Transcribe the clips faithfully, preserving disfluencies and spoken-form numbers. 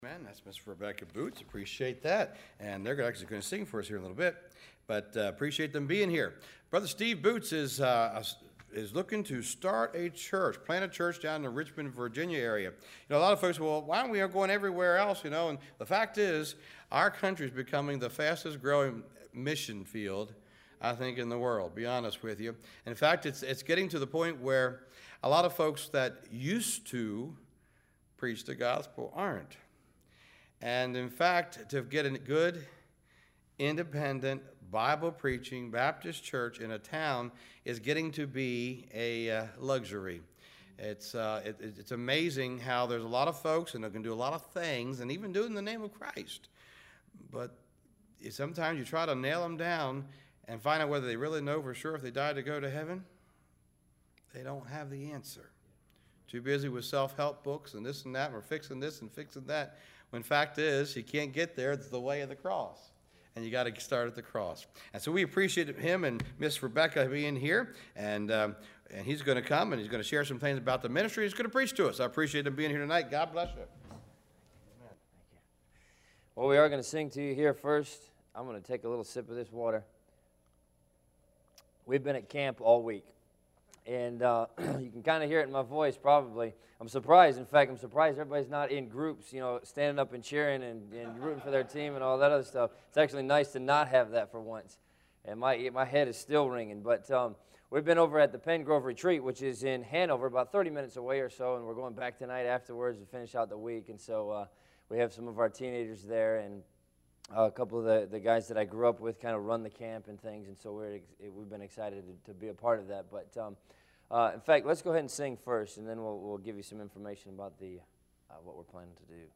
Man, that's Miss Rebecca Boots. Appreciate that. And they're actually going to sing for us here in a little bit, but uh, appreciate them being here. Brother Steve Boots is uh, is looking to start a church, plant a church down in the Richmond, Virginia area. You know, a lot of folks, well, why aren't we going everywhere else, you know? And the fact is, our country is becoming the fastest growing mission field, I think, in the world, be honest with you. In fact, it's, it's getting to the point where a lot of folks that used to preach the gospel aren't. And in fact, to get a good, independent, Bible-preaching Baptist church in a town is getting to be a uh, luxury. It's, uh, it, it's amazing how there's a lot of folks, and they can do a lot of things, and even do it in the name of Christ. But sometimes you try to nail them down and find out whether they really know for sure if they died to go to heaven. They don't have the answer. Too busy with self-help books and this and that, and we're fixing this and fixing that. When fact is, you can't get there. It's the way of the cross. And you got to start at the cross. And so we appreciate him and Miss Rebecca being here. And um, and he's going to come and he's going to share some things about the ministry. He's going to preach to us. I appreciate him being here tonight. God bless you. Amen. Thank you. Well, we are going to sing to you here first. I'm going to take a little sip of this water. We've been at camp all week. And uh, you can kind of hear it in my voice, probably. I'm surprised. In fact, I'm surprised everybody's not in groups, you know, standing up and cheering and, and rooting for their team and all that other stuff. It's actually nice to not have that for once. And my my head is still ringing. But um, we've been over at the Penn Grove Retreat, which is in Hanover, about thirty minutes away or so, and we're going back tonight afterwards to finish out the week. And so uh, we have some of our teenagers there, and uh, a couple of the, the guys that I grew up with kind of run the camp and things, and so we're ex- we've been excited to, to be a part of that. But um, Uh, in fact, let's go ahead and sing first, and then we'll, we'll give you some information about the uh, what we're planning to do.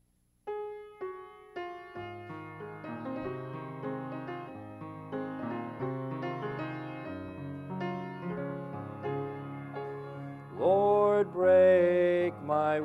Lord, break my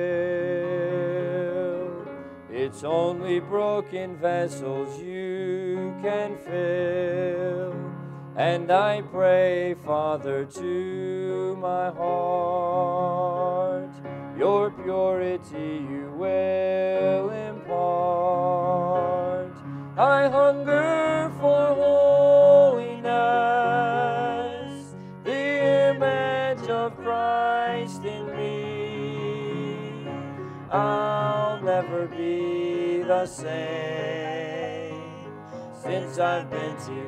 will. It's only broken vessels you can fill. And I pray, Father, to my heart, your purity you will impart. I hunger for holiness, the image of Christ in me. I'll never be the same since I've been to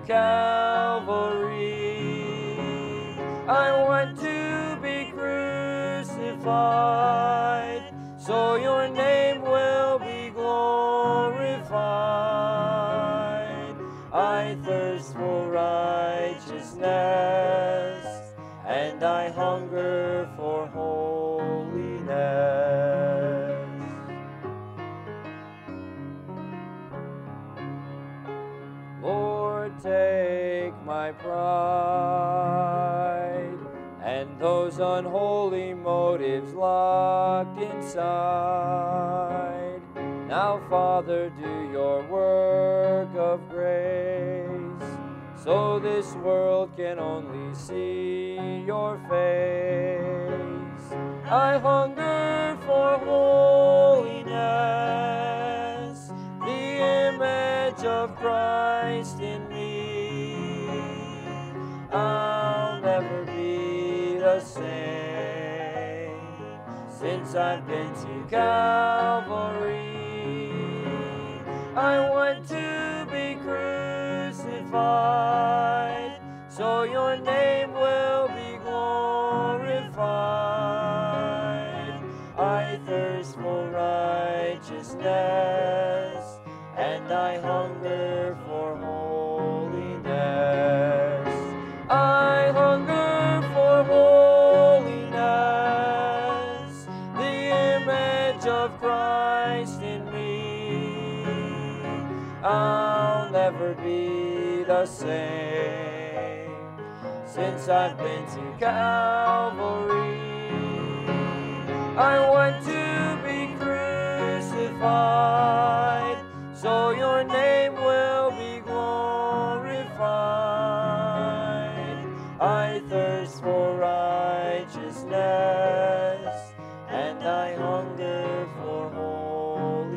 Calvary. I want to be crucified, so your name will be glorified. I thirst for righteousness, and I hunger for holiness. Lord, take my pride and those unholy motives locked inside. Now, Father, do your work of grace, so this world can only see your face. I hunger for holiness, the image of Christ in me. I'll never be the same since I've been to Calvary. I want to be crucified, so your name will be glorified. I thirst for righteousness, and I hunger for holiness. I hunger for holiness, the image of Christ in me. I'll never be the same since I've been to Calvary. I want to be crucified, so your name will be glorified. I thirst for righteousness, and I hunger for holiness.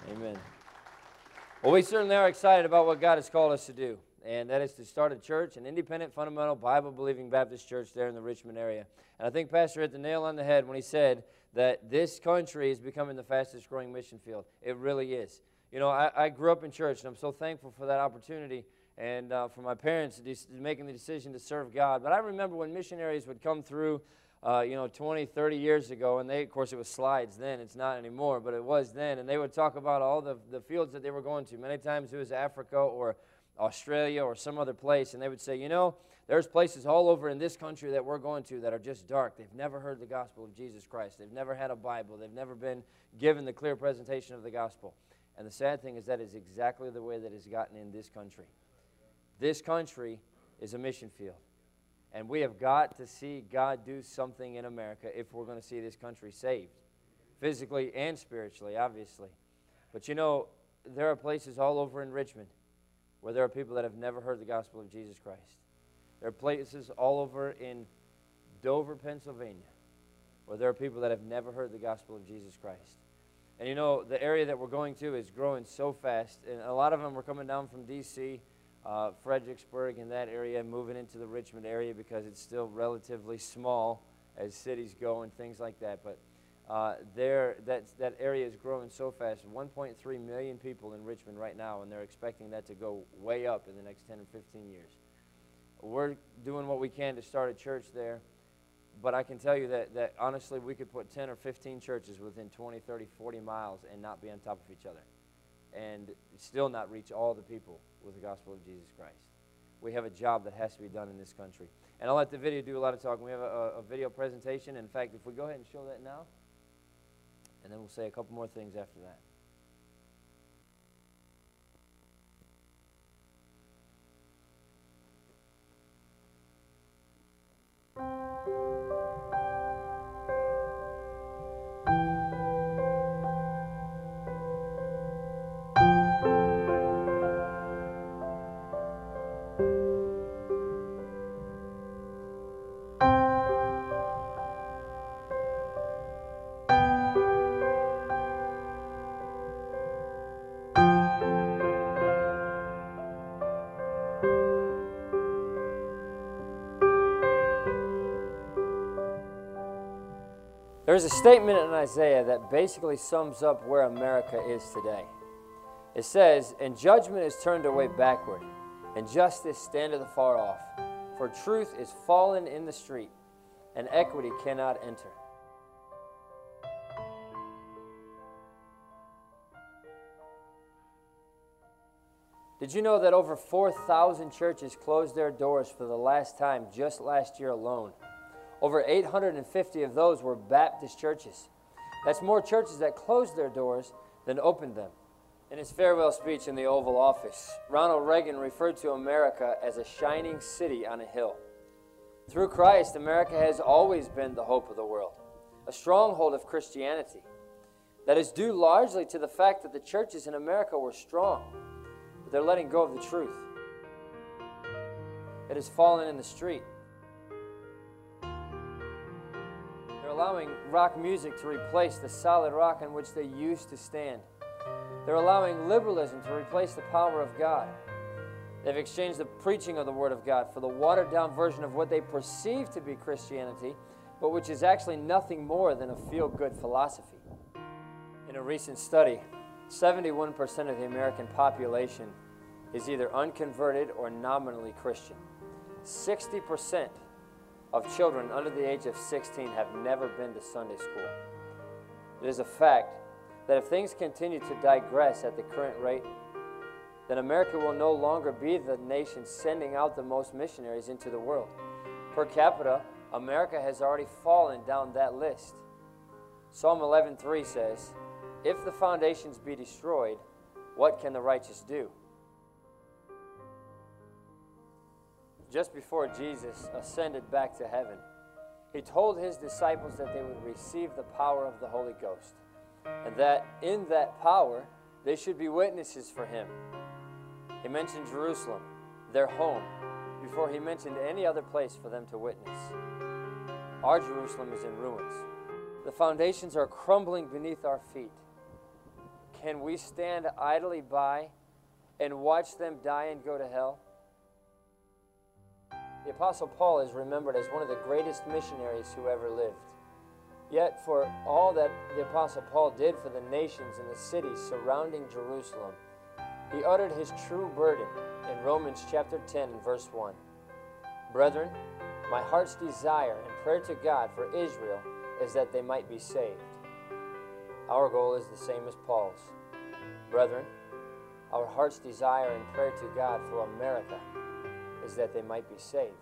Amen. Well, we certainly are excited about what God has called us to do, and that is to start a church, an independent, fundamental, Bible-believing Baptist church there in the Richmond area. And I think Pastor hit the nail on the head when he said that this country is becoming the fastest-growing mission field. It really is. You know, I, I grew up in church, and I'm so thankful for that opportunity and uh, for my parents making the decision to serve God. But I remember when missionaries would come through, uh, you know, twenty, thirty years ago, and they, of course, it was slides then. It's not anymore, but it was then. And they would talk about all the, the fields that they were going to. Many times it was Africa or Australia or some other place, and they would say, you know, there's places all over in this country that we're going to that are just dark. They've never heard the gospel of Jesus Christ. They've never had a Bible. They've never been given the clear presentation of the gospel. And the sad thing is that is exactly the way that it's gotten in this country. This country is a mission field. And we have got to see God do something in America if we're going to see this country saved, physically and spiritually, obviously. But you know, there are places all over in Richmond where there are people that have never heard the gospel of Jesus Christ. There are places all over in Dover, Pennsylvania, where there are people that have never heard the gospel of Jesus Christ. And you know, the area that we're going to is growing so fast, and a lot of them are coming down from D C, uh, Fredericksburg, and that area, moving into the Richmond area because it's still relatively small as cities go and things like that. But uh, there, that, that area is growing so fast. one point three million people in Richmond right now, and they're expecting that to go way up in the next ten or fifteen years. We're doing what we can to start a church there. But I can tell you that, that honestly, we could put ten or fifteen churches within twenty, thirty, forty miles and not be on top of each other and still not reach all the people with the gospel of Jesus Christ. We have a job that has to be done in this country. And I'll let the video do a lot of talking. We have a, a video presentation. In fact, if we go ahead and show that now, and then we'll say a couple more things after that. There's a statement in Isaiah that basically sums up where America is today. It says, "And judgment is turned away backward, and justice standeth afar off. For truth is fallen in the street, and equity cannot enter." Did you know that over four thousand churches closed their doors for the last time just last year alone? Over eight hundred fifty of those were Baptist churches. That's more churches that closed their doors than opened them. In his farewell speech in the Oval Office, Ronald Reagan referred to America as a shining city on a hill. Through Christ, America has always been the hope of the world, a stronghold of Christianity. That is due largely to the fact that the churches in America were strong, but they're letting go of the truth. It has fallen in the street. Allowing rock music to replace the solid rock on which they used to stand. They're allowing liberalism to replace the power of God. They've exchanged the preaching of the Word of God for the watered-down version of what they perceive to be Christianity, but which is actually nothing more than a feel-good philosophy. In a recent study, seventy-one percent of the American population is either unconverted or nominally Christian. sixty percent of children under the age of sixteen have never been to Sunday school. It is a fact that if things continue to digress at the current rate, then America will no longer be the nation sending out the most missionaries into the world. Per capita, America has already fallen down that list. Psalm eleven three says, "If the foundations be destroyed, what can the righteous do?" Just before Jesus ascended back to heaven, he told his disciples that they would receive the power of the Holy Ghost, and that in that power, they should be witnesses for him. He mentioned Jerusalem, their home, before he mentioned any other place for them to witness. Our Jerusalem is in ruins. The foundations are crumbling beneath our feet. can we stand idly by and watch them die and go to hell? The Apostle Paul is remembered as one of the greatest missionaries who ever lived. Yet for all that the Apostle Paul did for the nations and the cities surrounding Jerusalem, he uttered his true burden in Romans chapter ten and verse one. Brethren, my heart's desire and prayer to God for Israel is that they might be saved. Our goal is the same as Paul's. Brethren, our heart's desire and prayer to God for America is that they might be saved.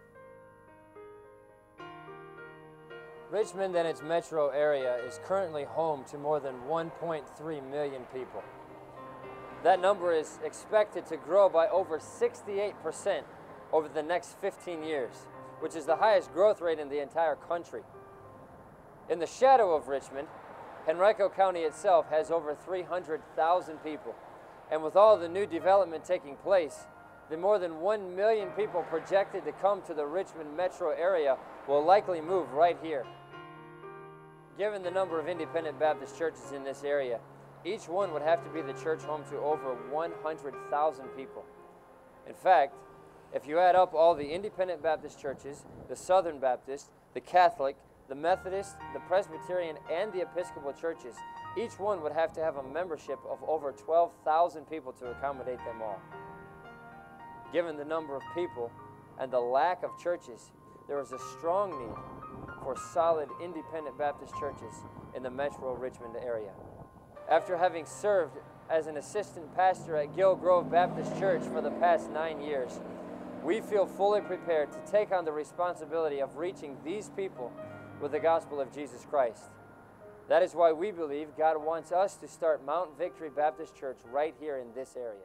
Richmond and its metro area is currently home to more than one point three million people. That number is expected to grow by over sixty-eight percent over the next fifteen years, which is the highest growth rate in the entire country. In the shadow of Richmond, Henrico County itself has over three hundred thousand people. And with all the new development taking place, the more than one million people projected to come to the Richmond metro area will likely move right here. Given the number of independent Baptist churches in this area, each one would have to be the church home to over one hundred thousand people. In fact, if you add up all the independent Baptist churches, the Southern Baptist, the Catholic, the Methodist, the Presbyterian, and the Episcopal churches, each one would have to have a membership of over twelve thousand people to accommodate them all. Given the number of people and the lack of churches, there is a strong need for solid independent Baptist churches in the metro Richmond area. After having served as an assistant pastor at Gill Grove Baptist Church for the past nine years, we feel fully prepared to take on the responsibility of reaching these people with the gospel of Jesus Christ. That is why we believe God wants us to start Mount Victory Baptist Church right here in this area.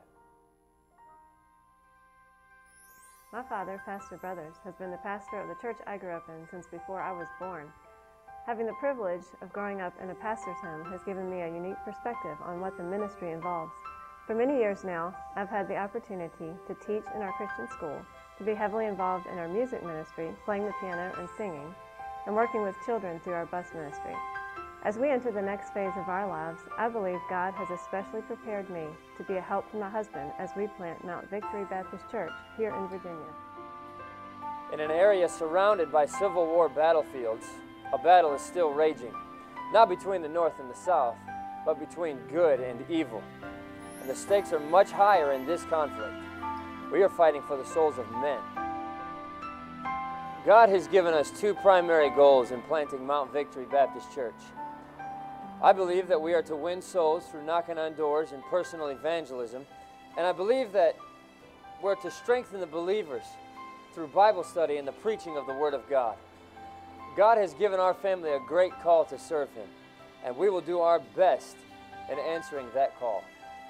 My father, Pastor Brothers, has been the pastor of the church I grew up in since before I was born. Having the privilege of growing up in a pastor's home has given me a unique perspective on what the ministry involves. For many years now, I've had the opportunity to teach in our Christian school, to be heavily involved in our music ministry, playing the piano and singing, and working with children through our bus ministry. As we enter the next phase of our lives, I believe God has especially prepared me to be a help to my husband as we plant Mount Victory Baptist Church here in Virginia. In an area surrounded by Civil War battlefields, a battle is still raging, not between the North and the South, but between good and evil. And the stakes are much higher in this conflict. We are fighting for the souls of men. God has given us two primary goals in planting Mount Victory Baptist Church. I believe that we are to win souls through knocking on doors and personal evangelism, and I believe that we're to strengthen the believers through Bible study and the preaching of the Word of God. God has given our family a great call to serve Him, and we will do our best in answering that call.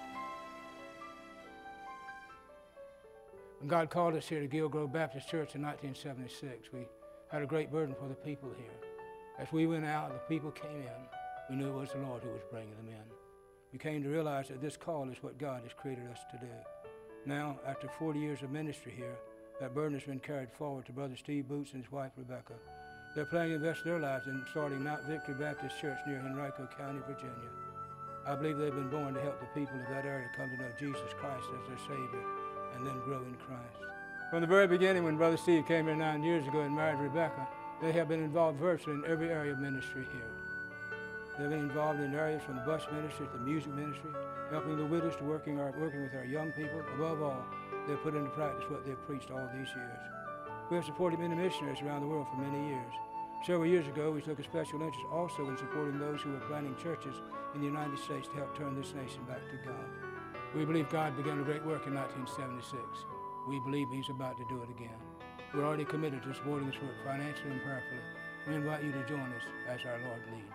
When God called us here to Gill Grove Baptist Church in nineteen seventy-six, we had a great burden for the people here. As we went out and the people came in, we knew it was the Lord who was bringing them in. We came to realize that this call is what God has created us to do. Now, after forty years of ministry here, that burden has been carried forward to Brother Steve Boots and his wife, Rebecca. They're planning to invest their lives in starting Mount Victory Baptist Church near Henrico County, Virginia. I believe they've been born to help the people of that area come to know Jesus Christ as their Savior and then grow in Christ. From the very beginning, when Brother Steve came here nine years ago and married Rebecca, they have been involved virtually in every area of ministry here. They've been involved in areas from the bus ministry to the music ministry, helping the widows to working, our, working with our young people. Above all, they've put into practice what they've preached all these years. We have supported many missionaries around the world for many years. Several years ago, we took a special interest also in supporting those who were planting churches in the United States to help turn this nation back to God. We believe God began a great work in nineteen seventy-six. We believe He's about to do it again. We're already committed to supporting this work financially and prayerfully. We invite you to join us as our Lord leads.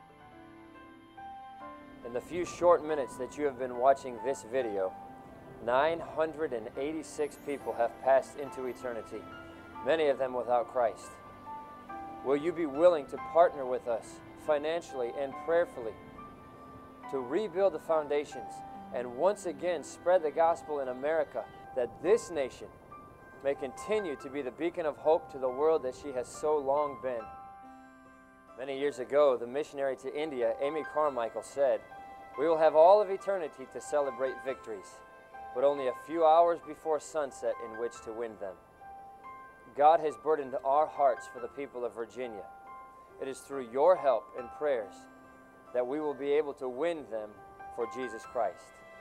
In the few short minutes that you have been watching this video, nine hundred eighty-six people have passed into eternity, many of them without Christ. Will you be willing to partner with us financially and prayerfully to rebuild the foundations and once again spread the gospel in America, that this nation may continue to be the beacon of hope to the world that she has so long been? Many years ago, the missionary to India, Amy Carmichael, said, We will have all of eternity to celebrate victories, but only a few hours before sunset in which to win them. God has burdened our hearts for the people of Virginia. It is through your help and prayers that we will be able to win them for Jesus Christ.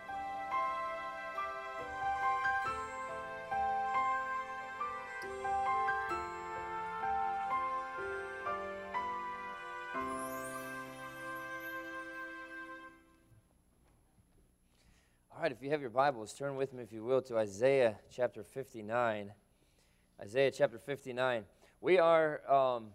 All right, if you have your Bibles, turn with me, if you will, to Isaiah chapter fifty-nine. Isaiah chapter fifty-nine. We are, um,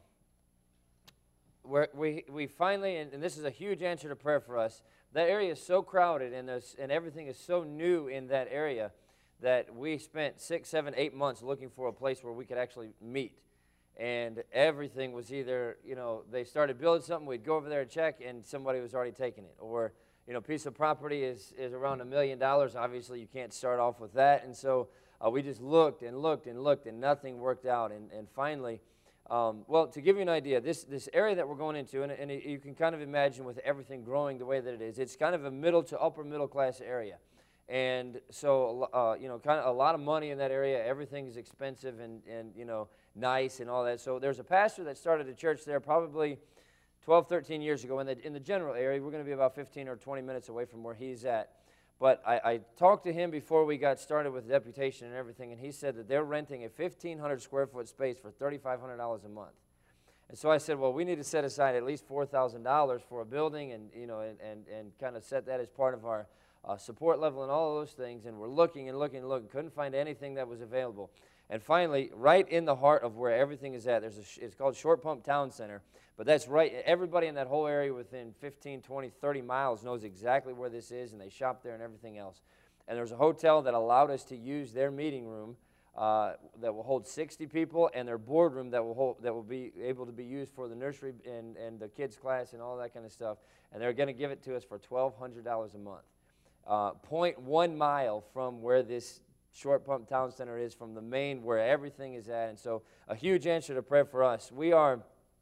we're, we we finally, and, and this is a huge answer to prayer for us, that area is so crowded and, there's, and everything is so new in that area that we spent six, seven, eight months looking for a place where we could actually meet. And everything was either, you know, they started building something, we'd go over there and check, and somebody was already taking it. Or, you know, a piece of property is, is around a million dollars. Obviously, you can't start off with that. And so uh, we just looked and looked and looked, and nothing worked out. And, and finally, um, well, to give you an idea, this, this area that we're going into, and, and it, you can kind of imagine with everything growing the way that it is, it's kind of a middle to upper middle class area. And so, uh, you know, kind of a lot of money in that area. Everything is expensive and, and, you know, nice and all that. So there's a pastor that started a church there probably twelve, thirteen years ago in the, in the general area. We're going to be about fifteen or twenty minutes away from where he's at. But I, I talked to him before we got started with deputation and everything, and he said that they're renting a fifteen hundred square foot space for thirty-five hundred dollars a month. And so I said, well, we need to set aside at least four thousand dollars for a building and, you know, and, and, and kind of set that as part of our uh, support level and all of those things. And we're looking and looking and looking, couldn't find anything that was available. And finally, right in the heart of where everything is at, there's a sh it's called Short Pump Town Center. But that's right. Everybody in that whole area within fifteen, twenty, thirty miles knows exactly where this is, and they shop there and everything else. And there's a hotel that allowed us to use their meeting room uh, that will hold sixty people, and their boardroom that will hold, that will be able to be used for the nursery and, and the kids' class and all that kind of stuff. And they're going to give it to us for twelve hundred dollars a month. Uh, zero point one mile from where this Short Pump Town Center is, from the main where everything is at. And so a huge answer to prayer for us. We are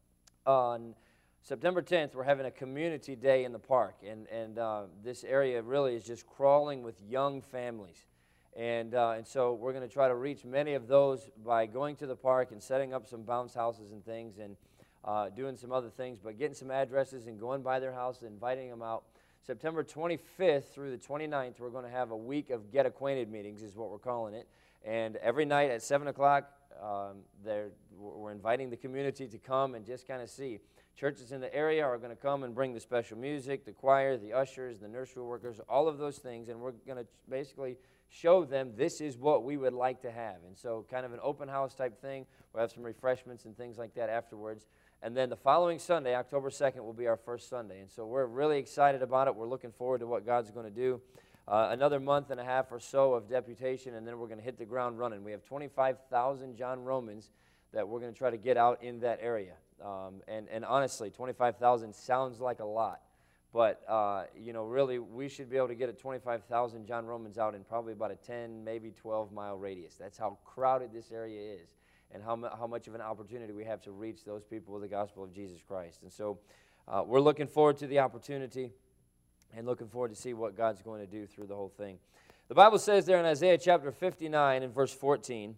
on September tenth, we're having a community day in the park, and, and uh, this area really is just crawling with young families. And, uh, and so we're going to try to reach many of those by going to the park and setting up some bounce houses and things, and uh, doing some other things, but getting some addresses and going by their house and inviting them out. September twenty-fifth through the twenty-ninth, we're going to have a week of Get Acquainted meetings, is what we're calling it. And every night at seven o'clock, um, we're inviting the community to come and just kind of see. Churches in the area are going to come and bring the special music, the choir, the ushers, the nursery workers, all of those things, and we're going to basically show them this is what we would like to have. And so kind of an open house type thing. We'll have some refreshments and things like that afterwards. And then the following Sunday, October second, will be our first Sunday. And so we're really excited about it. We're looking forward to what God's going to do. Uh, another month and a half or so of deputation, and then we're going to hit the ground running. We have twenty-five thousand John Romans that we're going to try to get out in that area. Um, and, and honestly, twenty-five thousand sounds like a lot. But, uh, you know, really, we should be able to get a twenty-five thousand John Romans out in probably about a ten, maybe twelve mile radius. That's how crowded this area is, and how, how much of an opportunity we have to reach those people with the gospel of Jesus Christ. And so uh, we're looking forward to the opportunity and looking forward to see what God's going to do through the whole thing. The Bible says there in Isaiah chapter fifty-nine and verse fourteen,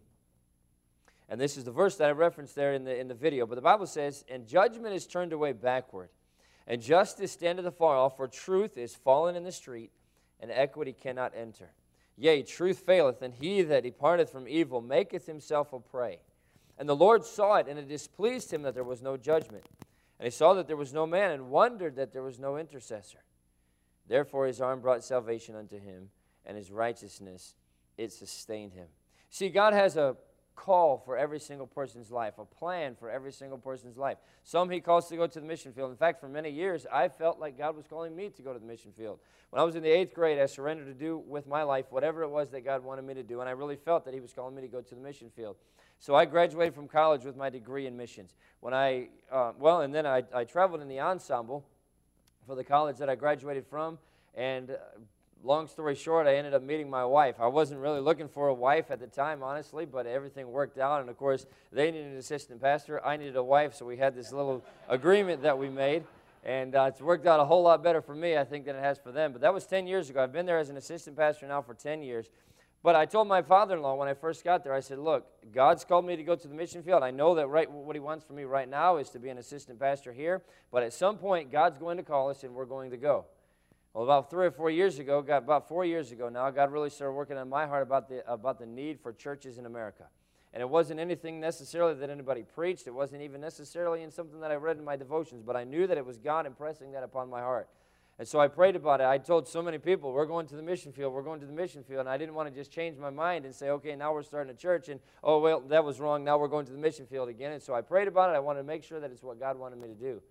and this is the verse that I referenced there in the, in the video, but the Bible says, "And judgment is turned away backward, and justice standeth afar off, for truth is fallen in the street, and equity cannot enter. Yea, truth faileth, and he that departeth from evil maketh himself a prey. And the Lord saw it, and it displeased him that there was no judgment. And he saw that there was no man, and wondered that there was no intercessor. Therefore his arm brought salvation unto him, and his righteousness, it sustained him." See, God has a call for every single person's life, a plan for every single person's life. Some he calls to go to the mission field. In fact, for many years, I felt like God was calling me to go to the mission field. When I was in the eighth grade, I surrendered to do with my life whatever it was that God wanted me to do, and I really felt that he was calling me to go to the mission field. So I graduated from college with my degree in missions. When I, uh, well, and then I, I traveled in the ensemble for the college that I graduated from, and uh, long story short, I ended up meeting my wife. I wasn't really looking for a wife at the time, honestly, but everything worked out. And, of course, they needed an assistant pastor. I needed a wife, so we had this little agreement that we made. And uh, it's worked out a whole lot better for me, I think, than it has for them. But that was ten years ago. I've been there as an assistant pastor now for ten years. But I told my father-in-law when I first got there, I said, look, God's called me to go to the mission field. I know that right, what he wants from me right now is to be an assistant pastor here. But at some point, God's going to call us, and we're going to go. Well, about three or four years ago, got about four years ago now, God really started working on my heart about the, about the need for churches in America. And it wasn't anything necessarily that anybody preached. It wasn't even necessarily in something that I read in my devotions. But I knew that it was God impressing that upon my heart. And so I prayed about it. I told so many people, we're going to the mission field, we're going to the mission field. And I didn't want to just change my mind and say, okay, now we're starting a church. And, oh, well, that was wrong. Now we're going to the mission field again. And so I prayed about it. I wanted to make sure that it's what God wanted me to do.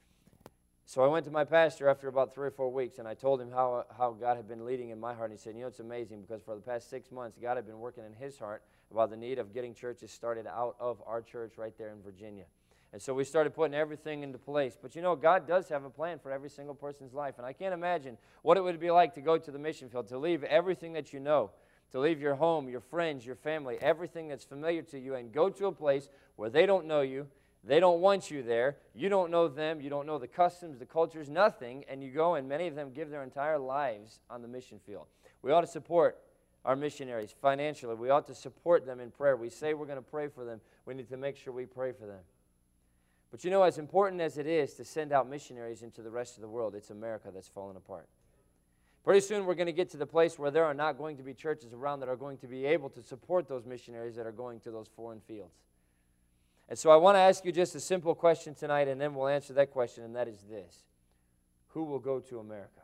So I went to my pastor after about three or four weeks, and I told him how, how God had been leading in my heart. And he said, you know, it's amazing because for the past six months, God had been working in his heart about the need of getting churches started out of our church right there in Virginia. And so we started putting everything into place. But you know, God does have a plan for every single person's life. And I can't imagine what it would be like to go to the mission field, to leave everything that you know, to leave your home, your friends, your family, everything that's familiar to you, and go to a place where they don't know you, they don't want you there, you don't know them, you don't know the customs, the cultures, nothing, and you go and many of them give their entire lives on the mission field. We ought to support our missionaries financially. We ought to support them in prayer. We say we're going to pray for them. We need to make sure we pray for them. But you know, as important as it is to send out missionaries into the rest of the world, it's America that's fallen apart. Pretty soon we're going to get to the place where there are not going to be churches around that are going to be able to support those missionaries that are going to those foreign fields. And so I want to ask you just a simple question tonight, and then we'll answer that question, and that is this. Who will go to America?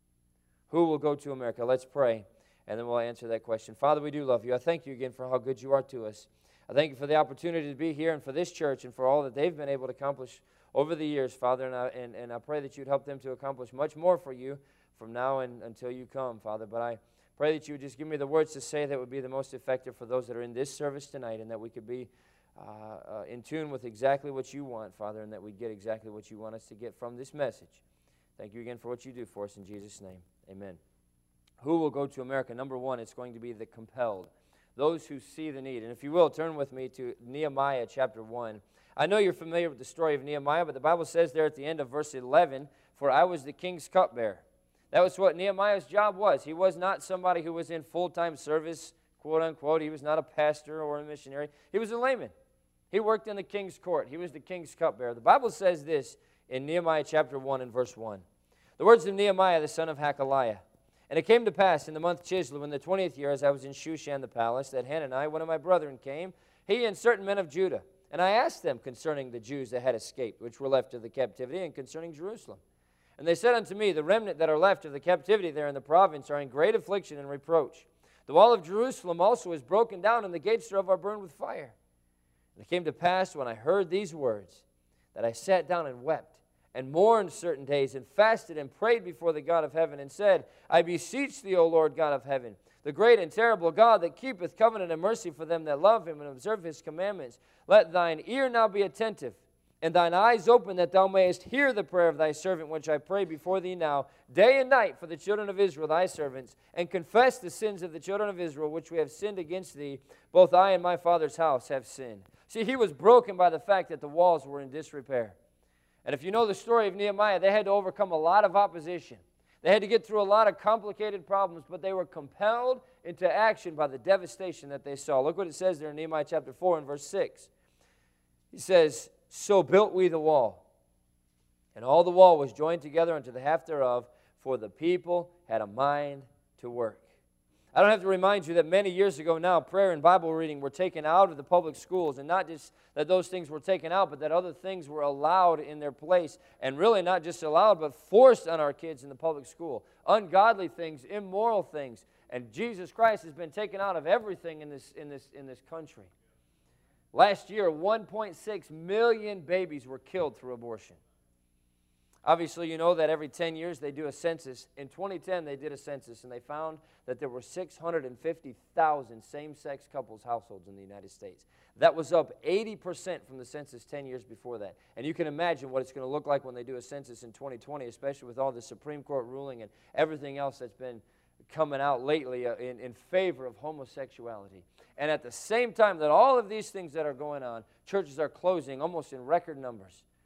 Who will go to America? Let's pray, and then we'll answer that question. Father, we do love you. I thank you again for how good you are to us. I thank you for the opportunity to be here and for this church and for all that they've been able to accomplish over the years, Father, and I, and, and I pray that you'd help them to accomplish much more for you from now and until you come, Father. But I pray that you would just give me the words to say that would be the most effective for those that are in this service tonight, and that we could be uh, uh, in tune with exactly what you want, Father, and that we'd get exactly what you want us to get from this message. Thank you again for what you do for us in Jesus' name. Amen. Who will go to America? Number one, it's going to be the compelled. Those who see the need. And if you will, turn with me to Nehemiah chapter one. I know you're familiar with the story of Nehemiah, but the Bible says there at the end of verse eleven, for I was the king's cupbearer. That was what Nehemiah's job was. He was not somebody who was in full-time service, quote unquote. He was not a pastor or a missionary. He was a layman. He worked in the king's court. He was the king's cupbearer. The Bible says this in Nehemiah chapter one and verse one. The words of Nehemiah, the son of Hakaliah. And it came to pass in the month Chislev, in the twentieth year, as I was in Shushan the palace, that Hanani, one of my brethren, came, he and certain men of Judah. And I asked them concerning the Jews that had escaped, which were left of the captivity, and concerning Jerusalem. And they said unto me, the remnant that are left of the captivity there in the province are in great affliction and reproach. The wall of Jerusalem also is broken down, and the gates thereof are burned with fire. And it came to pass, when I heard these words, that I sat down and wept, and mourned certain days, and fasted and prayed before the God of heaven, and said, I beseech thee, O Lord God of heaven, the great and terrible God that keepeth covenant and mercy for them that love him and observe his commandments, let thine ear now be attentive, and thine eyes open, that thou mayest hear the prayer of thy servant, which I pray before thee now, day and night for the children of Israel, thy servants, and confess the sins of the children of Israel, which we have sinned against thee. Both I and my father's house have sinned. See, he was broken by the fact that the walls were in disrepair. And if you know the story of Nehemiah, they had to overcome a lot of opposition. They had to get through a lot of complicated problems, but they were compelled into action by the devastation that they saw. Look what it says there in Nehemiah chapter four and verse six. He says, so built we the wall, and all the wall was joined together unto the half thereof, for the people had a mind to work. I don't have to remind you that many years ago now, prayer and Bible reading were taken out of the public schools, and not just that those things were taken out, but that other things were allowed in their place, and really not just allowed, but forced on our kids in the public school. Ungodly things, immoral things, and Jesus Christ has been taken out of everything in this, in this, in this country. Last year, one point six million babies were killed through abortion. Obviously, you know that every ten years they do a census. In twenty ten, they did a census, and they found that there were six hundred fifty thousand same-sex couples households in the United States. That was up eighty percent from the census ten years before that. And you can imagine what it's going to look like when they do a census in twenty twenty, especially with all the Supreme Court ruling and everything else that's been coming out lately uh, in, in favor of homosexuality. And at the same time that all of these things that are going on, churches are closing almost in record numbers.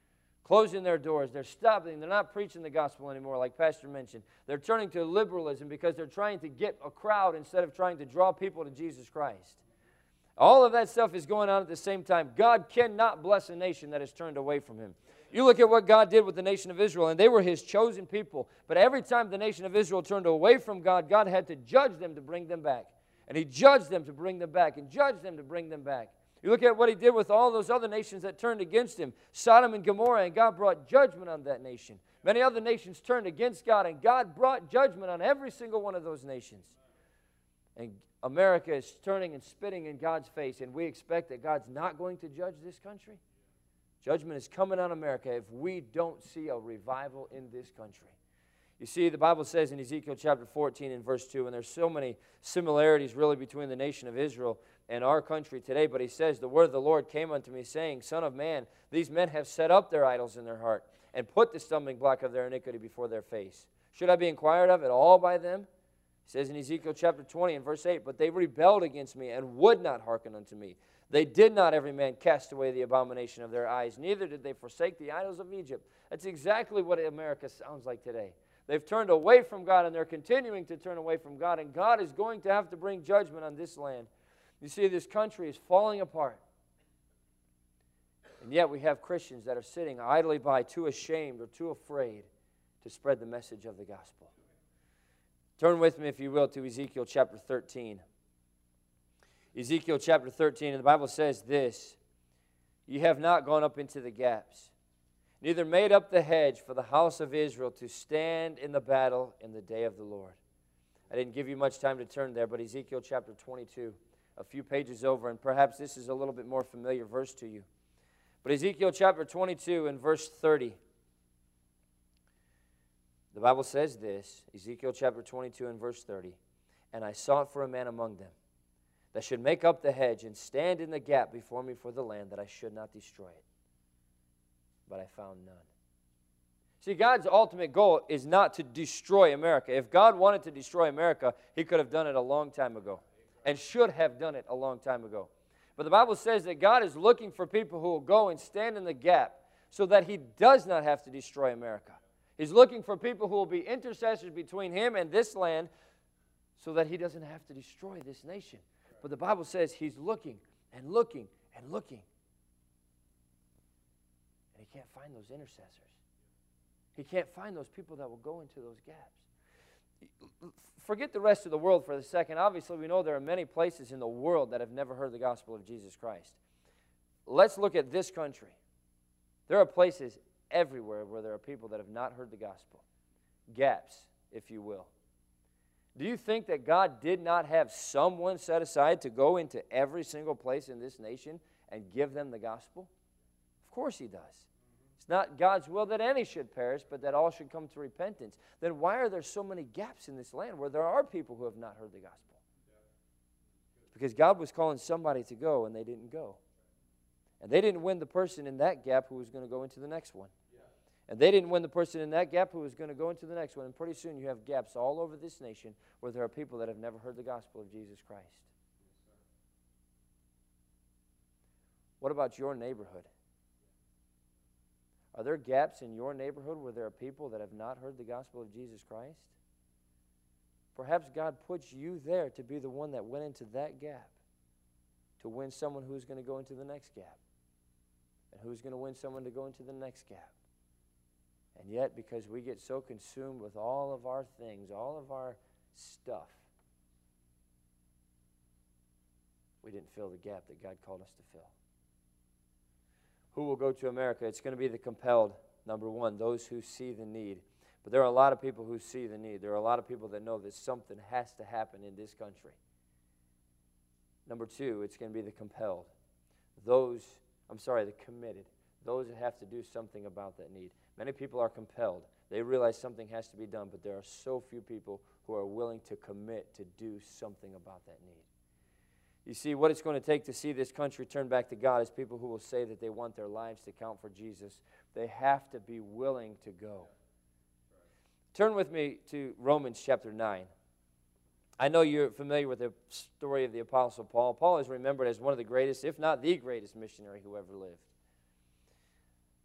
closing their doors. They're stopping. They're not preaching the gospel anymore, like Pastor mentioned. They're turning to liberalism because they're trying to get a crowd instead of trying to draw people to Jesus Christ. All of that stuff is going on at the same time. God cannot bless a nation that has turned away from Him. You look at what God did with the nation of Israel, and they were His chosen people. But every time the nation of Israel turned away from God, God had to judge them to bring them back. And He judged them to bring them back, and judged them to bring them back. You look at what He did with all those other nations that turned against Him, Sodom and Gomorrah, and God brought judgment on that nation. Many other nations turned against God, and God brought judgment on every single one of those nations. And America is turning and spitting in God's face, and we expect that God's not going to judge this country? Judgment is coming on America if we don't see a revival in this country. You see, the Bible says in Ezekiel chapter fourteen and verse two, and there's so many similarities really between the nation of Israel and our country today, but He says, the word of the Lord came unto me, saying, Son of man, these men have set up their idols in their heart, and put the stumbling block of their iniquity before their face. Should I be inquired of at all by them? It says in Ezekiel chapter twenty and verse eight, but they rebelled against me, and would not hearken unto me. They did not every man cast away the abomination of their eyes, neither did they forsake the idols of Egypt. That's exactly what America sounds like today. They've turned away from God, and they're continuing to turn away from God, and God is going to have to bring judgment on this land. You see, this country is falling apart. And yet we have Christians that are sitting idly by, too ashamed or too afraid to spread the message of the gospel. Turn with me, if you will, to Ezekiel chapter thirteen. Ezekiel chapter thirteen, and the Bible says this, Ye have not gone up into the gaps, neither made up the hedge for the house of Israel to stand in the battle in the day of the Lord. I didn't give you much time to turn there, but Ezekiel chapter twenty-two, a few pages over, and perhaps this is a little bit more familiar verse to you. But Ezekiel chapter twenty-two and verse thirty, the Bible says this, Ezekiel chapter twenty-two and verse thirty, And I sought for a man among them, that should make up the hedge and stand in the gap before me for the land, that I should not destroy it. But I found none. See, God's ultimate goal is not to destroy America. If God wanted to destroy America, He could have done it a long time ago, and should have done it a long time ago. But the Bible says that God is looking for people who will go and stand in the gap so that He does not have to destroy America. He's looking for people who will be intercessors between Him and this land so that He doesn't have to destroy this nation. But the Bible says He's looking and looking and looking. And He can't find those intercessors. He can't find those people that will go into those gaps. Forget the rest of the world for a second. Obviously, we know there are many places in the world that have never heard the gospel of Jesus Christ. Let's look at this country. There are places everywhere where there are people that have not heard the gospel. Gaps, if you will. Do you think that God did not have someone set aside to go into every single place in this nation and give them the gospel? Of course He does. It's not God's will that any should perish, but that all should come to repentance. Then why are there so many gaps in this land where there are people who have not heard the gospel? Because God was calling somebody to go, and they didn't go. And they didn't win the person in that gap who was going to go into the next one. And they didn't win the person in that gap who was going to go into the next one. And pretty soon you have gaps all over this nation where there are people that have never heard the gospel of Jesus Christ. What about your neighborhood? Are there gaps in your neighborhood where there are people that have not heard the gospel of Jesus Christ? Perhaps God puts you there to be the one that went into that gap, to win someone who's going to go into the next gap, and who's going to win someone to go into the next gap. And yet, because we get so consumed with all of our things, all of our stuff, we didn't fill the gap that God called us to fill. Who will go to America? It's going to be the compelled, number one, those who see the need. But there are a lot of people who see the need. There are a lot of people that know that something has to happen in this country. Number two, it's going to be the compelled. Those, I'm sorry, the committed. Those that have to do something about that need. Many people are compelled. They realize something has to be done, but there are so few people who are willing to commit to do something about that need. You see, what it's going to take to see this country turn back to God is people who will say that they want their lives to count for Jesus. They have to be willing to go. Turn with me to Romans chapter nine. I know you're familiar with the story of the Apostle Paul. Paul is remembered as one of the greatest, if not the greatest missionary who ever lived.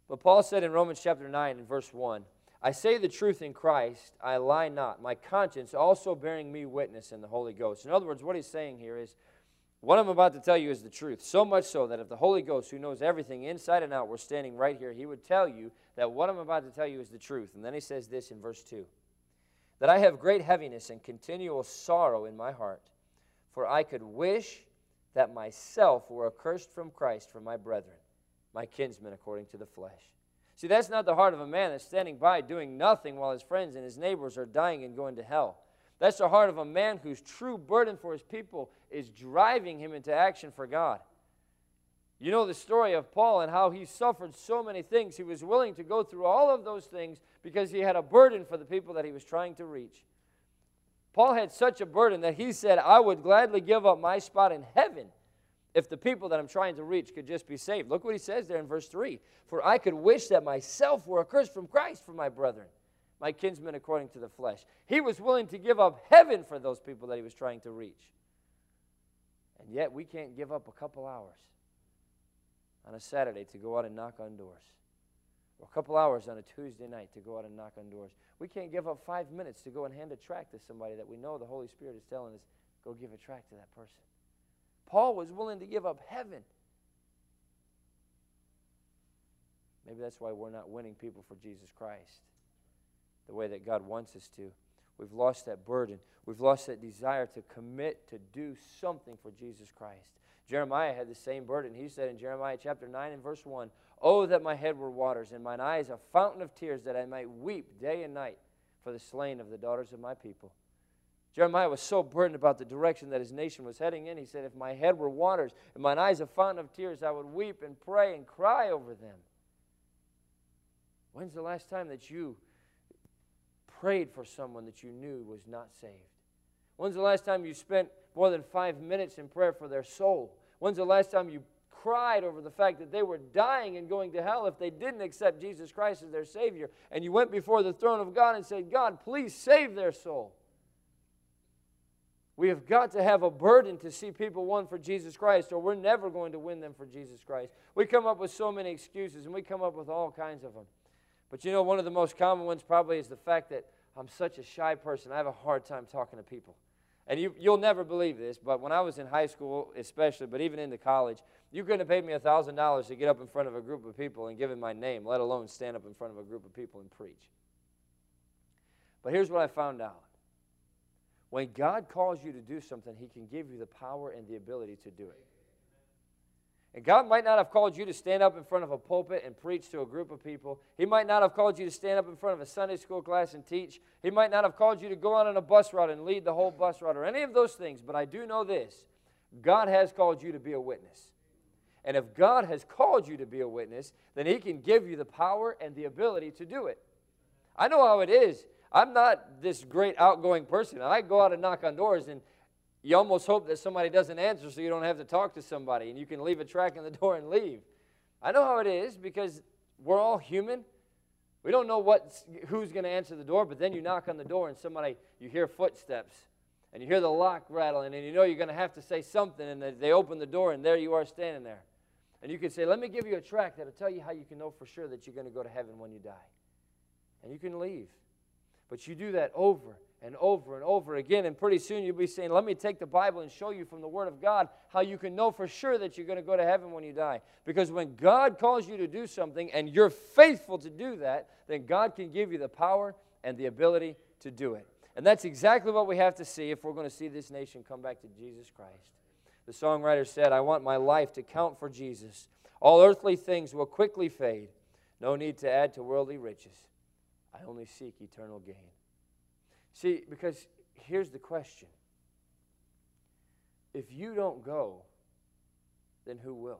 But Paul said in Romans chapter nine and verse one, I say the truth in Christ, I lie not, my conscience also bearing me witness in the Holy Ghost. In other words, what he's saying here is, what I'm about to tell you is the truth, so much so that if the Holy Ghost, who knows everything inside and out, were standing right here, he would tell you that what I'm about to tell you is the truth. And then he says this in verse two, that I have great heaviness and continual sorrow in my heart, for I could wish that myself were accursed from Christ for my brethren, my kinsmen according to the flesh. See, that's not the heart of a man that's standing by doing nothing while his friends and his neighbors are dying and going to hell. That's the heart of a man whose true burden for his people is driving him into action for God. You know the story of Paul and how he suffered so many things. He was willing to go through all of those things because he had a burden for the people that he was trying to reach. Paul had such a burden that he said, I would gladly give up my spot in heaven if the people that I'm trying to reach could just be saved. Look what he says there in verse three. For I could wish that myself were accursed from Christ for my brethren, my kinsmen according to the flesh. He was willing to give up heaven for those people that he was trying to reach. And yet we can't give up a couple hours on a Saturday to go out and knock on doors. Or a couple hours on a Tuesday night to go out and knock on doors. We can't give up five minutes to go and hand a tract to somebody that we know the Holy Spirit is telling us, go give a tract to that person. Paul was willing to give up heaven. Maybe that's why we're not winning people for Jesus Christ the way that God wants us to. We've lost that burden. We've lost that desire to commit to do something for Jesus Christ. Jeremiah had the same burden. He said in Jeremiah chapter nine and verse one, oh, that my head were waters, and mine eyes a fountain of tears, that I might weep day and night for the slain of the daughters of my people. Jeremiah was so burdened about the direction that his nation was heading in. He said, if my head were waters and mine eyes a fountain of tears, I would weep and pray and cry over them. When's the last time that you prayed for someone that you knew was not saved? When's the last time you spent more than five minutes in prayer for their soul? When's the last time you cried over the fact that they were dying and going to hell if they didn't accept Jesus Christ as their Savior? And you went before the throne of God and said, God, please save their soul. We have got to have a burden to see people won for Jesus Christ, or we're never going to win them for Jesus Christ. We come up with so many excuses, and we come up with all kinds of them. But you know, one of the most common ones probably is the fact that I'm such a shy person. I have a hard time talking to people. And you, you'll never believe this, but when I was in high school especially, but even into college, you couldn't have paid me one thousand dollars to get up in front of a group of people and give them my name, let alone stand up in front of a group of people and preach. But here's what I found out. When God calls you to do something, He can give you the power and the ability to do it. And God might not have called you to stand up in front of a pulpit and preach to a group of people. He might not have called you to stand up in front of a Sunday school class and teach. He might not have called you to go out on a bus route and lead the whole bus route or any of those things. But I do know this. God has called you to be a witness. And if God has called you to be a witness, then He can give you the power and the ability to do it. I know how it is. I'm not this great outgoing person. I go out and knock on doors, and you almost hope that somebody doesn't answer so you don't have to talk to somebody, and you can leave a tract on the door and leave. I know how it is because we're all human. We don't know what, who's going to answer the door, but then you knock on the door and somebody, you hear footsteps, and you hear the lock rattling, and you know you're going to have to say something, and they open the door, and there you are standing there. And you can say, let me give you a tract that'll tell you how you can know for sure that you're going to go to heaven when you die. And you can leave. But you do that over and over and over again, and pretty soon you'll be saying, let me take the Bible and show you from the Word of God how you can know for sure that you're going to go to heaven when you die. Because when God calls you to do something and you're faithful to do that, then God can give you the power and the ability to do it. And that's exactly what we have to see if we're going to see this nation come back to Jesus Christ. The songwriter said, I want my life to count for Jesus. All earthly things will quickly fade. No need to add to worldly riches. I only seek eternal gain. See, because here's the question. If you don't go, then who will?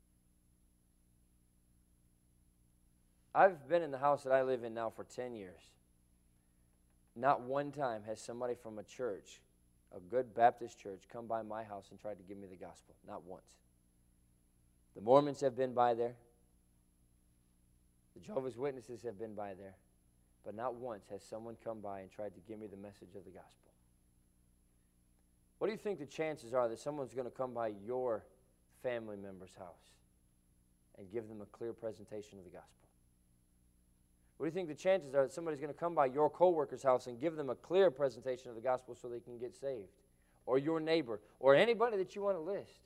I've been in the house that I live in now for ten years. Not one time has somebody from a church, a good Baptist church, come by my house and tried to give me the gospel. Not once. The Mormons have been by there. The Jehovah's Witnesses have been by there. But not once has someone come by and tried to give me the message of the gospel. What do you think the chances are that someone's going to come by your family member's house and give them a clear presentation of the gospel? What do you think the chances are that somebody's going to come by your coworker's house and give them a clear presentation of the gospel so they can get saved? Or your neighbor, or anybody that you want to list?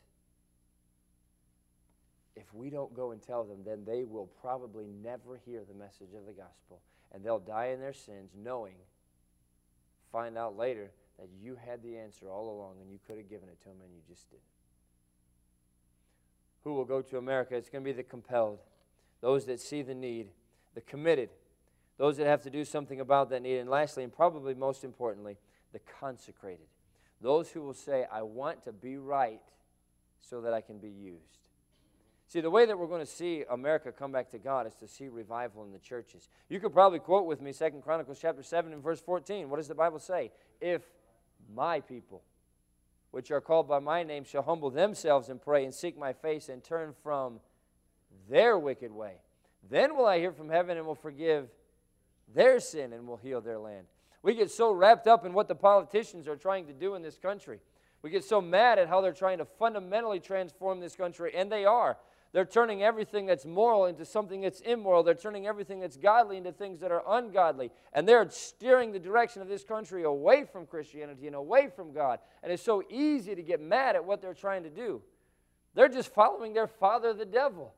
If we don't go and tell them, then they will probably never hear the message of the gospel. And they'll die in their sins knowing, find out later, that you had the answer all along and you could have given it to them and you just didn't. Who will go to America? It's going to be the compelled, those that see the need, the committed, those that have to do something about that need, and lastly, and probably most importantly, the consecrated, those who will say, I want to be right so that I can be used. See, the way that we're going to see America come back to God is to see revival in the churches. You could probably quote with me Second Chronicles chapter seven and verse fourteen. What does the Bible say? If my people, which are called by my name, shall humble themselves and pray and seek my face and turn from their wicked way, then will I hear from heaven and will forgive their sin and will heal their land. We get so wrapped up in what the politicians are trying to do in this country. We get so mad at how they're trying to fundamentally transform this country, and they are. They're turning everything that's moral into something that's immoral. They're turning everything that's godly into things that are ungodly. And they're steering the direction of this country away from Christianity and away from God. And it's so easy to get mad at what they're trying to do. They're just following their father, the devil.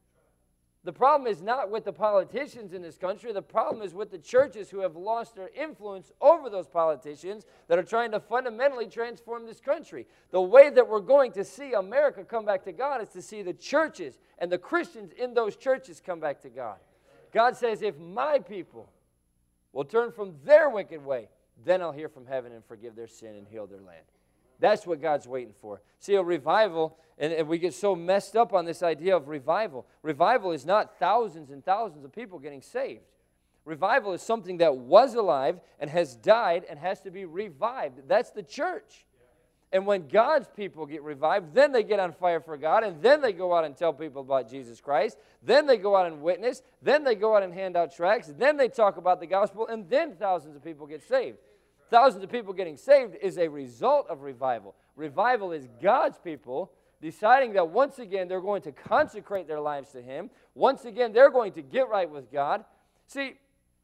The problem is not with the politicians in this country. The problem is with the churches who have lost their influence over those politicians that are trying to fundamentally transform this country. The way that we're going to see America come back to God is to see the churches and the Christians in those churches come back to God. God says, if my people will turn from their wicked way, then I'll hear from heaven and forgive their sin and heal their land. That's what God's waiting for. See, a revival, and, and we get so messed up on this idea of revival. Revival is not thousands and thousands of people getting saved. Revival is something that was alive and has died and has to be revived. That's the church. And when God's people get revived, then they get on fire for God, and then they go out and tell people about Jesus Christ. Then they go out and witness. Then they go out and hand out tracts. Then they talk about the gospel, and then thousands of people get saved. Thousands of people getting saved is a result of revival. Revival is God's people deciding that once again they're going to consecrate their lives to Him. Once again, they're going to get right with God. See,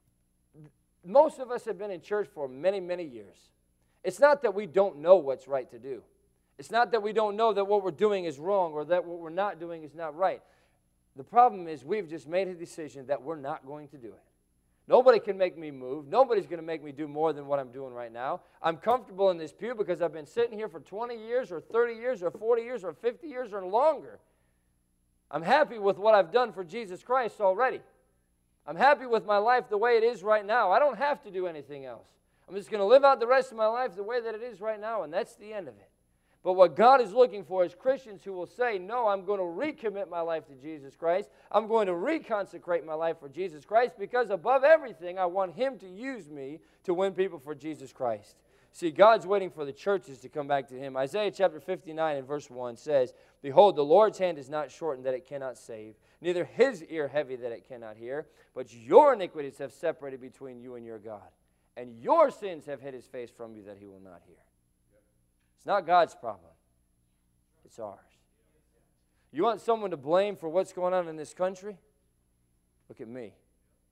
most of us have been in church for many, many years. It's not that we don't know what's right to do. It's not that we don't know that what we're doing is wrong or that what we're not doing is not right. The problem is we've just made a decision that we're not going to do it. Nobody can make me move. Nobody's going to make me do more than what I'm doing right now. I'm comfortable in this pew because I've been sitting here for twenty years or thirty years or forty years or fifty years or longer. I'm happy with what I've done for Jesus Christ already. I'm happy with my life the way it is right now. I don't have to do anything else. I'm just going to live out the rest of my life the way that it is right now, and that's the end of it. But what God is looking for is Christians who will say, no, I'm going to recommit my life to Jesus Christ. I'm going to reconsecrate my life for Jesus Christ because above everything, I want Him to use me to win people for Jesus Christ. See, God's waiting for the churches to come back to Him. Isaiah chapter fifty-nine and verse one says, behold, the Lord's hand is not shortened that it cannot save, neither His ear heavy that it cannot hear, but your iniquities have separated between you and your God, and your sins have hid His face from you that He will not hear. It's not God's problem. It's ours. You want someone to blame for what's going on in this country? Look at me.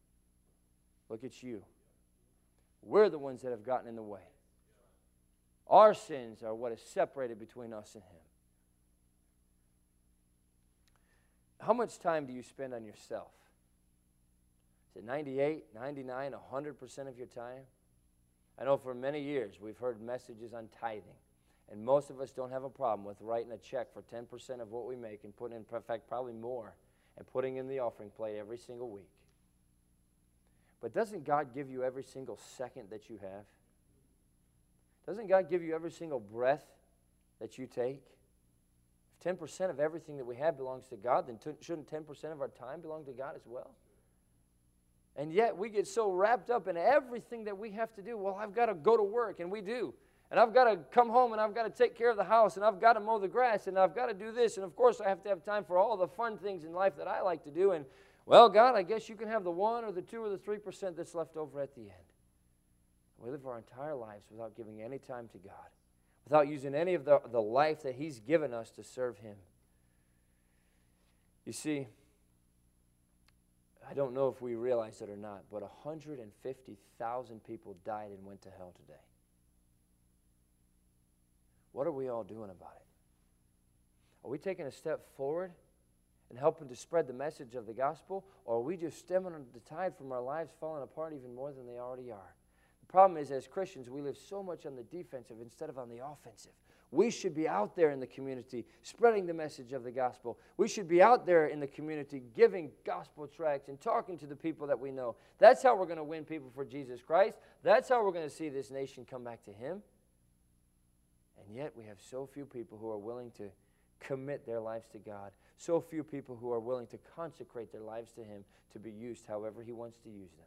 Look at you. We're the ones that have gotten in the way. Our sins are what is separated between us and Him. How much time do you spend on yourself? Is it ninety-eight, ninety-nine, one hundred percent of your time? I know for many years we've heard messages on tithing. And most of us don't have a problem with writing a check for ten percent of what we make and putting in, in fact, probably more, and putting in the offering plate every single week. But doesn't God give you every single second that you have? Doesn't God give you every single breath that you take? If ten percent of everything that we have belongs to God, then t- shouldn't ten percent of our time belong to God as well? And yet we get so wrapped up in everything that we have to do. Well, I've got to go to work, and we do. And I've got to come home, and I've got to take care of the house, and I've got to mow the grass, and I've got to do this. And, of course, I have to have time for all the fun things in life that I like to do. And, well, God, I guess you can have the one or the two or the three percent that's left over at the end. We live our entire lives without giving any time to God, without using any of the, the life that He's given us to serve Him. You see, I don't know if we realize it or not, but one hundred fifty thousand people died and went to hell today. What are we all doing about it? Are we taking a step forward and helping to spread the message of the gospel, or are we just stemming the tide from our lives falling apart even more than they already are? The problem is, as Christians, we live so much on the defensive instead of on the offensive. We should be out there in the community spreading the message of the gospel. We should be out there in the community giving gospel tracts and talking to the people that we know. That's how we're going to win people for Jesus Christ. That's how we're going to see this nation come back to Him. And yet we have so few people who are willing to commit their lives to God. So few people who are willing to consecrate their lives to Him to be used however He wants to use them.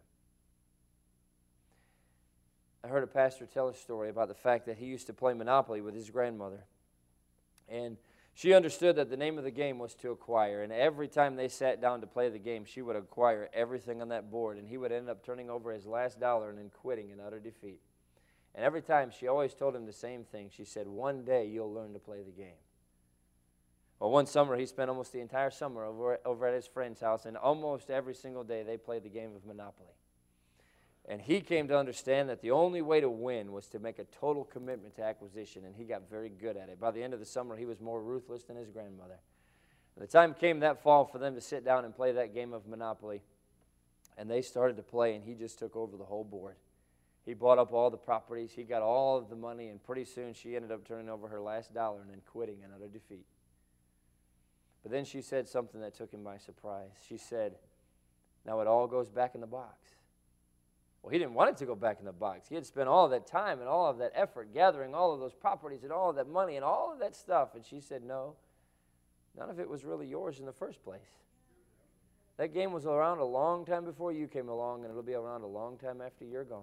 I heard a pastor tell a story about the fact that he used to play Monopoly with his grandmother. And she understood that the name of the game was to acquire. And every time they sat down to play the game, she would acquire everything on that board. And he would end up turning over his last dollar and then quitting in utter defeat. And every time, she always told him the same thing. She said, one day you'll learn to play the game. Well, one summer, he spent almost the entire summer over, over at his friend's house. And almost every single day, they played the game of Monopoly. And he came to understand that the only way to win was to make a total commitment to acquisition, and he got very good at it. By the end of the summer, he was more ruthless than his grandmother. And the time came that fall for them to sit down and play that game of Monopoly, and they started to play, and he just took over the whole board. He bought up all the properties. He got all of the money, and pretty soon she ended up turning over her last dollar and then quitting in utter defeat. But then she said something that took him by surprise. She said, now it all goes back in the box. Well, he didn't want it to go back in the box. He had spent all of that time and all of that effort gathering all of those properties and all of that money and all of that stuff. And she said, no, none of it was really yours in the first place. That game was around a long time before you came along, and it'll be around a long time after you're gone.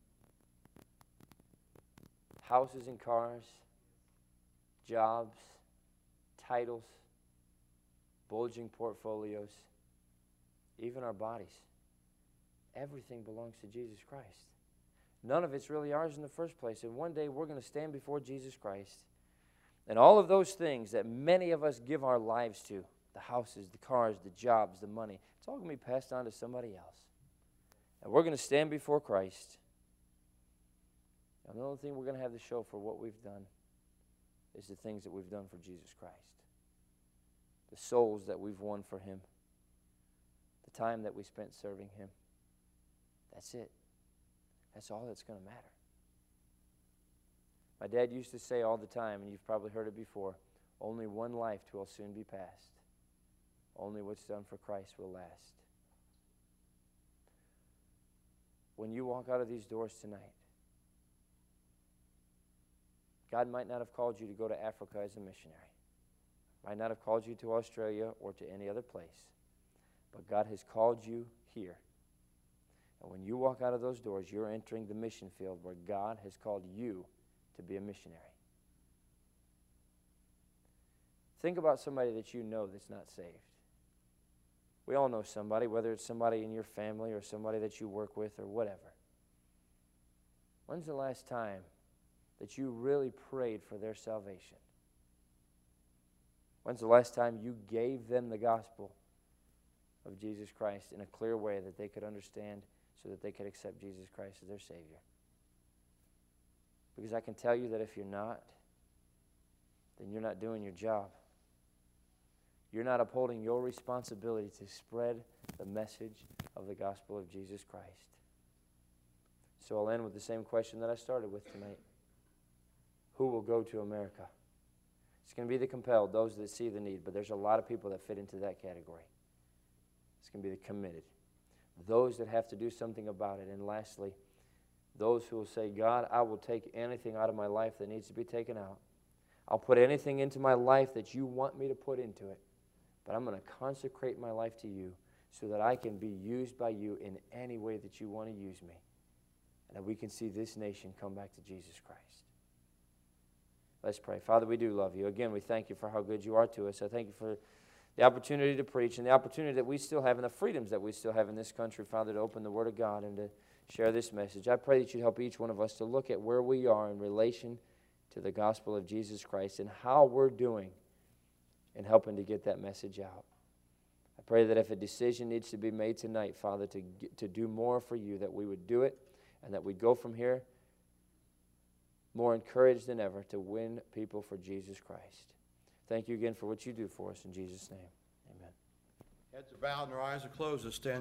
Houses and cars, jobs, titles, bulging portfolios, even our bodies. Everything belongs to Jesus Christ. None of it's really ours in the first place. And one day we're going to stand before Jesus Christ. And all of those things that many of us give our lives to, the houses, the cars, the jobs, the money, it's all going to be passed on to somebody else. And we're going to stand before Christ. And the only thing we're going to have to show for what we've done is the things that we've done for Jesus Christ. The souls that we've won for Him. The time that we spent serving Him. That's it. That's all that's going to matter. My dad used to say all the time, and you've probably heard it before, only one life will soon be passed. Only what's done for Christ will last. When you walk out of these doors tonight, God might not have called you to go to Africa as a missionary. Might not have called you to Australia or to any other place. But God has called you here. And when you walk out of those doors, you're entering the mission field where God has called you to be a missionary. Think about somebody that you know that's not saved. We all know somebody, whether it's somebody in your family or somebody that you work with or whatever. When's the last time that you really prayed for their salvation? When's the last time you gave them the gospel of Jesus Christ in a clear way that they could understand so that they could accept Jesus Christ as their Savior? Because I can tell you that if you're not, then you're not doing your job. You're not upholding your responsibility to spread the message of the gospel of Jesus Christ. So I'll end with the same question that I started with tonight. Who will go to America? It's going to be the compelled, those that see the need, but there's a lot of people that fit into that category. It's going to be the committed, those that have to do something about it. And lastly, those who will say, God, I will take anything out of my life that needs to be taken out. I'll put anything into my life that you want me to put into it, but I'm going to consecrate my life to you so that I can be used by you in any way that you want to use me, and that we can see this nation come back to Jesus Christ. Let's pray. Father, we do love you. Again, we thank you for how good you are to us. I thank you for the opportunity to preach and the opportunity that we still have and the freedoms that we still have in this country, Father, to open the Word of God and to share this message. I pray that you'd help each one of us to look at where we are in relation to the gospel of Jesus Christ and how we're doing in helping to get that message out. I I pray that if a decision needs to be made tonight, Father, to, get, to do more for you, that we would do it, and that we'd go from here more encouraged than ever to win people for Jesus Christ. Thank you again for what you do for us in Jesus' name. Amen. Heads are bowed and our eyes are closed. Let's stand.